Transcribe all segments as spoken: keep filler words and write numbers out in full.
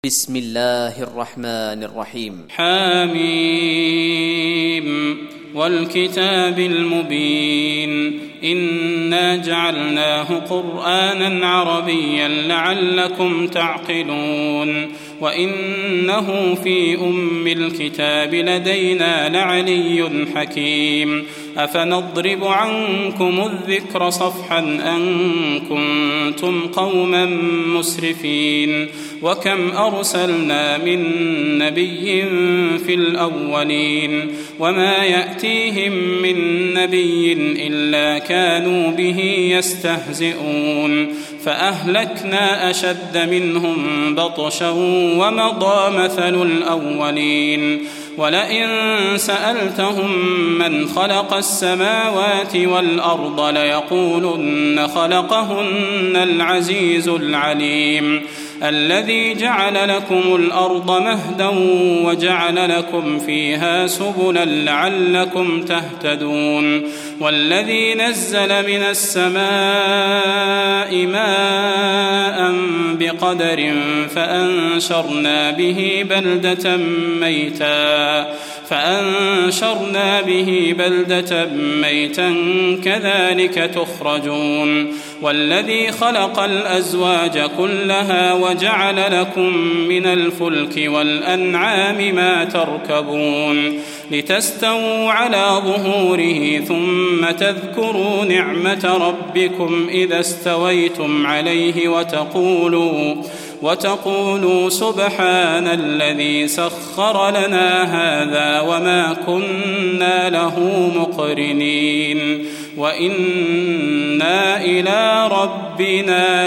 بسم الله الرحمن الرحيم. حاميم والكتاب المبين إنا جعلناه قرآنا عربيا لعلكم تعقلون وإنه في أم الكتاب لدينا لعلي حكيم أفنضرب عنكم الذكر صفحا أن كنتم قوما مسرفين وكم أرسلنا من نبي في الأولين وما يأتيهم من نبي إلا كانوا به يستهزئون فأهلكنا أشد منهم بطشا ومضى مثل الأولين ولئن سألتهم من خلق السماوات والأرض ليقولن خلقهن العزيز العليم الذي جعل لكم الأرض مهدا وجعل لكم فيها سبلا لعلكم تهتدون والذي نزل من السماء ماء بقدر فأنشرنا به بلدة ميتا فأنشرنا به بلدة ميتا كذلك تخرجون والذي خلق الأزواج كلها وجعل لكم من الفلك والأنعام ما تركبون لتستووا على ظهوره ثم تذكروا نعمة ربكم إذا استويتم عليه وتقولوا وتقولوا سبحان الذي سخر لنا هذا وما كنا له مقرنين وإنا إلى ربنا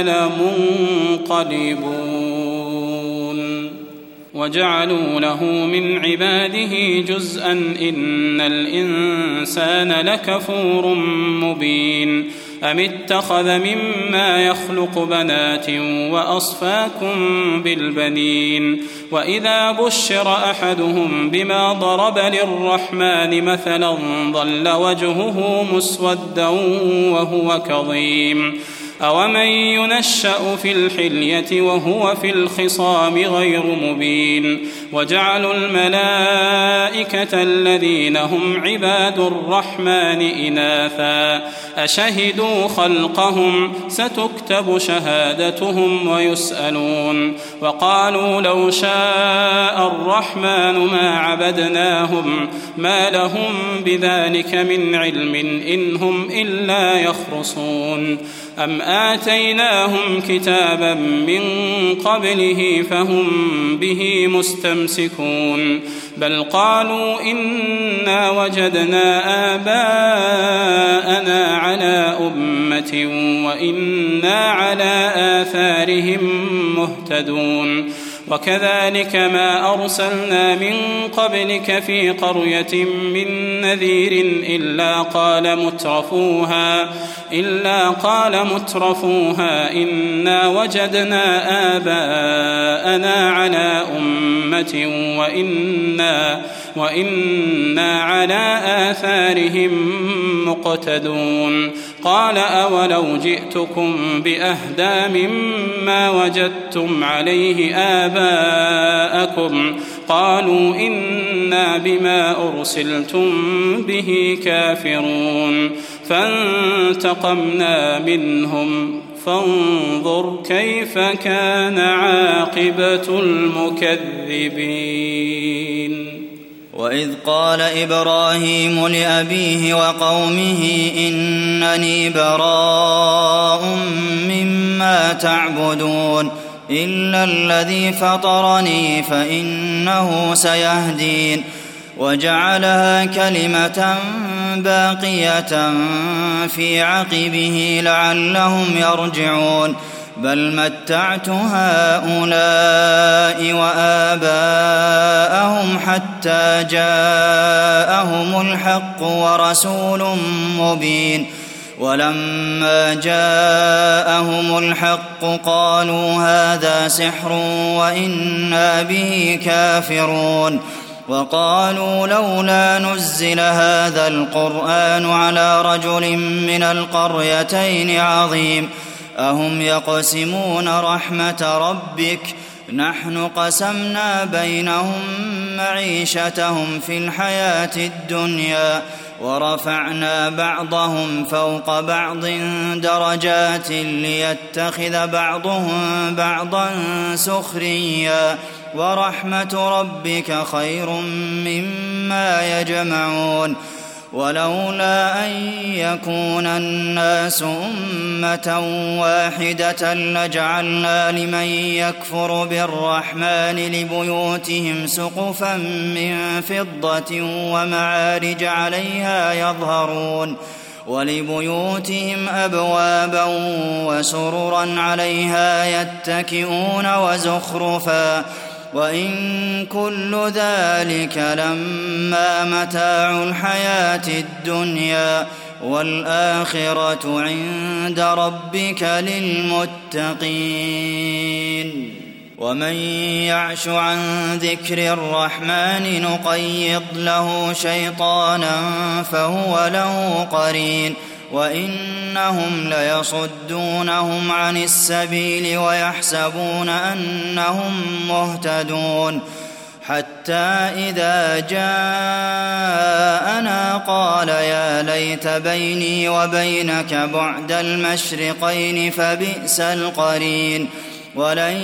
لمنقلبون وجعلوا له من عباده جزءا إن الإنسان لكفور مبين أم اتخذ مما يخلق بنات وأصفاكم بالبنين وإذا بشر أحدهم بما ضرب للرحمن مثلا ظل وجهه مسودا وهو كظيم أومن ينشأ في الحلية وهو في الخصام غير مبين وجعلوا الملائكة الذين هم عباد الرحمن إناثا أشهدوا خلقهم ستكتب شهادتهم ويسألون وقالوا لو شاء الرحمن ما عبدناهم ما لهم بذلك من علم إن هم إلا يخرصون أم آتيناهم كتابا من قبله فهم به مستمسكون بل قالوا إنا وجدنا آباءنا على أمة وإنا على آثارهم مهتدون وكذلك ما أرسلنا من قبلك في قرية من نذير إلا قال مترفوها إلا قال مترفوها إنا وجدنا آباءنا على أمة وإنا وإنا على آثارهم مقتدون قال أولو جئتكم بأهدى مما وجدتم عليه آباءكم قالوا إنا بما أرسلتم به كافرون فانتقمنا منهم فانظر كيف كان عاقبة المكذبين. وإذ قال إبراهيم لأبيه وقومه إنني براء مما تعبدون إلا الذي فطرني فإنه سيهدين وجعلها كلمة باقية في عقبه لعلهم يرجعون بل متعت هؤلاء وآباءهم حتى جاءهم الحق ورسول مبين ولما جاءهم الحق قالوا هذا سحر وإنا به كافرون وقالوا لولا نزل هذا القرآن على رجل من القريتين عظيم أهم يقسمون رحمة ربك نحن قسمنا بينهم معيشتهم في الحياة الدنيا ورفعنا بعضهم فوق بعض درجات ليتخذ بعضهم بعضا سخريا ورحمة ربك خير مما يجمعون ولولا أن يكون الناس أمة واحدة لجعلنا لمن يكفر بالرحمن لبيوتهم سقفا من فضة ومعارج عليها يظهرون ولبيوتهم أبوابا وسررا عليها يتكئون وزخرفا وإن كل ذلك لما متاع الحياة الدنيا والآخرة عند ربك للمتقين ومن يعش عن ذكر الرحمن نقيض له شيطانا فهو له قرين وإنهم ليصدونهم عن السبيل ويحسبون أنهم مهتدون حتى إذا جاءنا قال يا ليت بيني وبينك بعد المشرقين فبئس القرين ولن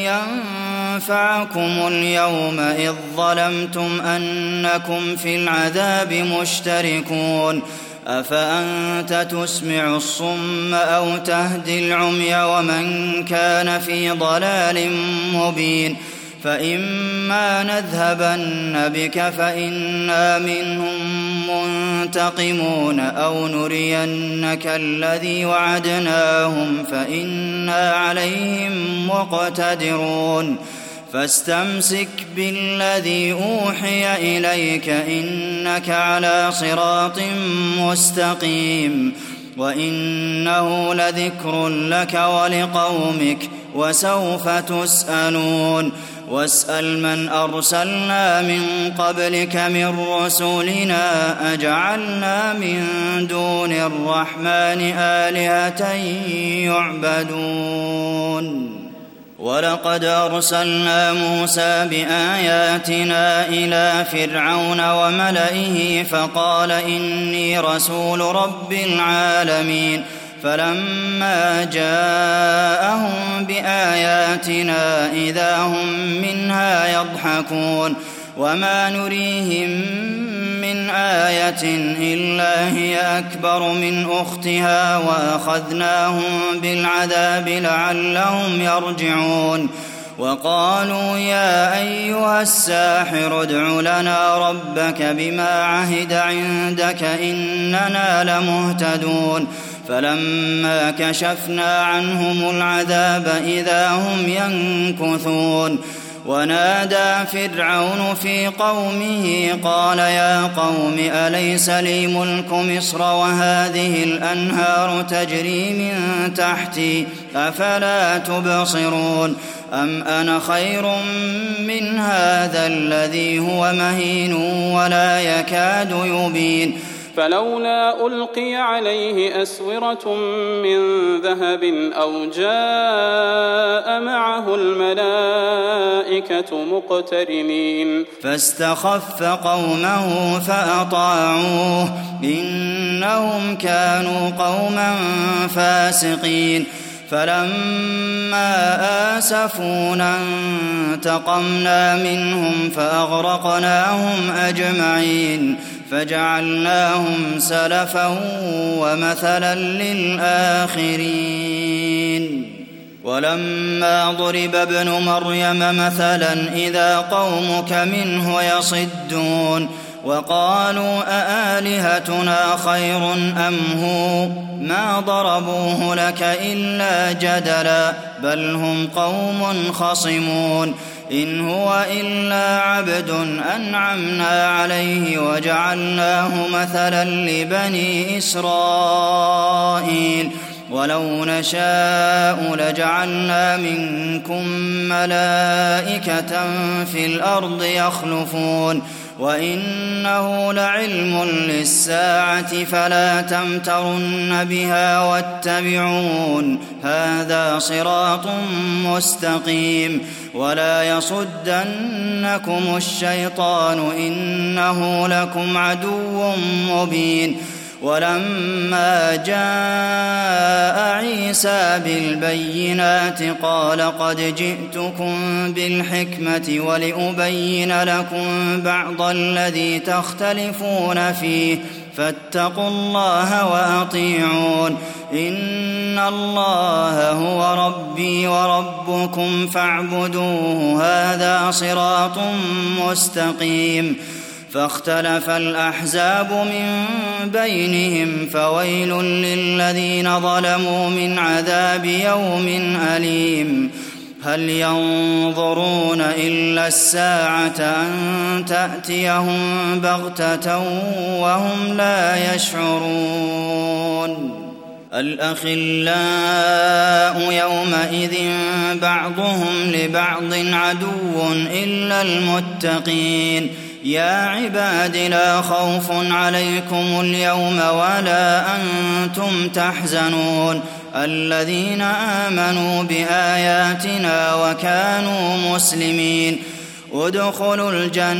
ينفعكم اليوم إذ ظلمتم أنكم في العذاب مشتركون أفأنت تسمع الصم أو تهدي العمي ومن كان في ضلال مبين فإما نذهبن بك فإنا منهم منتقمون أو نرينك الذي وعدناهم فإنا عليهم مقتدرون فاستمسك بالذي أوحي إليك إنك على صراط مستقيم وإنه لذكر لك ولقومك وسوف تسألون واسأل من أرسلنا من قبلك من رسلنا أجعلنا من دون الرحمن آلهة يعبدون ولقد أرسلنا موسى بآياتنا إلى فرعون وملئه فقال إني رسول رب العالمين فلما جاءهم بآياتنا إذا هم منها يضحكون وما نريهم من آية إلا هي أكبر من أختها وأخذناهم بالعذاب لعلهم يرجعون وقالوا يا أيها الساحر ادع لنا ربك بما عهد عندك إننا لمهتدون فلما كشفنا عنهم العذاب إذا هم ينكثون ونادى فرعون في قومه قال يا قوم أليس لي ملك مصر وهذه الأنهار تجري من تحتي أفلا تبصرون أم أنا خير من هذا الذي هو مهين ولا يكاد يبين فلولا ألقي عليه أسورة من ذهب أو جاء معه الملائكة مقترنين فاستخف قومه فأطاعوه إنهم كانوا قوما فاسقين فلما آسفونا انتقمنا منهم فأغرقناهم أجمعين فجعلناهم سلفا ومثلا للآخرين ولما ضرب ابن مريم مثلا إذا قومك منه يصدون وقالوا أآلهتنا خير أم هو ما ضربوه لك إلا جدلا بل هم قوم خصمون إن هو إلا عبد أنعمنا عليه وجعلناه مثلا لبني إسرائيل ولو نشاء لجعلنا منكم ملائكة في الأرض يخلفون وإنه لعلم للساعة فلا تمترن بها واتبعون هذا صراط مستقيم ولا يصدنكم الشيطان إنه لكم عدو مبين ولما جاء عيسى بالبينات قال قد جئتكم بالحكمة ولأبين لكم بعض الذي تختلفون فيه فاتقوا الله وأطيعون إن الله هو ربي وربكم فاعبدوه هذا صراط مستقيم فاختلف الأحزاب من بينهم فويل للذين ظلموا من عذاب يوم أليم هل ينظرون إلا الساعة أن تأتيهم بغتة وهم لا يشعرون الأخلاء يومئذ بعضهم لبعض عدو إلا المتقين يا عباد لا خوف عليكم اليوم ولا أنتم تحزنون الذين آمنوا بآياتنا وكانوا مسلمين ادخلوا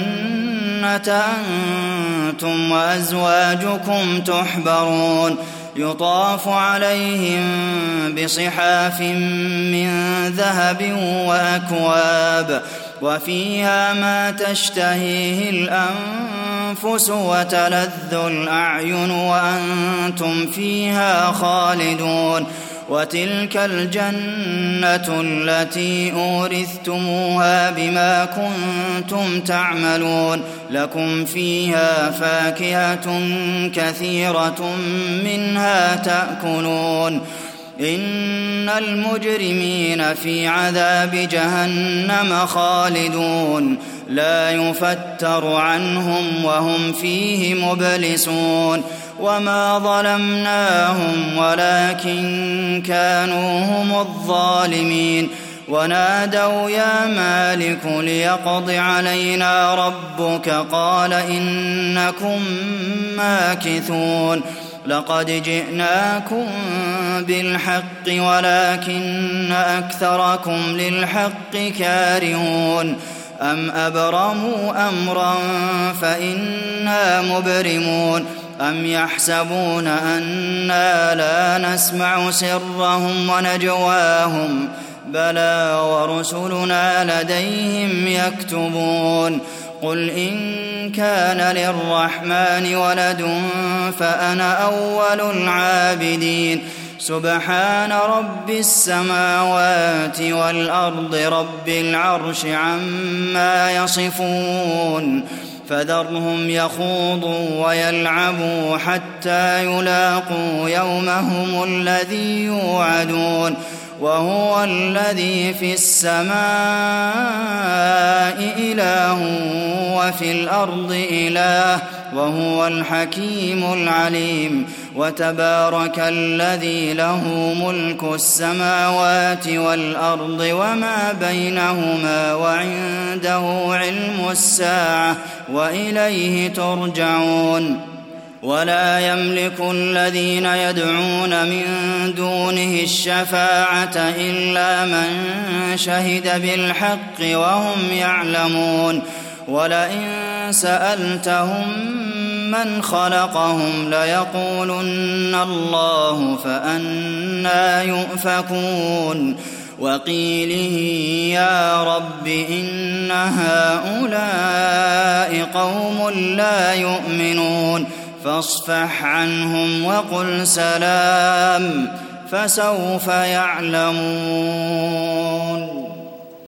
الجنة أنتم وأزواجكم تحبرون يطاف عليهم بصحاف من ذهب وأكواب وفيها ما تشتهيه الأنفس وتلذ الأعين وأنتم فيها خالدون وتلك الجنة التي أورثتموها بما كنتم تعملون لكم فيها فاكهة كثيرة منها تأكلون إن المجرمين في عذاب جهنم خالدون لا يفتر عنهم وهم فيه مبلسون وما ظلمناهم ولكن كانوا هم الظالمين ونادوا يا مالك ليقض علينا ربك قال إنكم ماكثون لقد جئناكم بالحق ولكن أكثركم للحق كارهون أم أبرموا أمرا فإنا مبرمون أم يحسبون أنا لا نسمع سرهم ونجواهم بلى ورسلنا لديهم يكتبون قل إن كان للرحمن ولد فأنا أول العابدين سبحان رب السماوات والأرض رب العرش عما يصفون فذرهم يخوضوا ويلعبوا حتى يلاقوا يومهم الذي يوعدون وهو الذي في السماء إله وفي الأرض إله وهو الحكيم العليم وتبارك الذي له ملك السماوات والأرض وما بينهما وعنده علم الساعة وإليه ترجعون ولا يملك الذين يدعون من دونه الشفاعة إلا من شهد بالحق وهم يعلمون ولئن سألتهم من خلقهم ليقولن الله فأنى يؤفكون وقيله يا رب إن هؤلاء قوم لا يؤمنون فاصفح عنهم وقل سلام فسوف يعلمون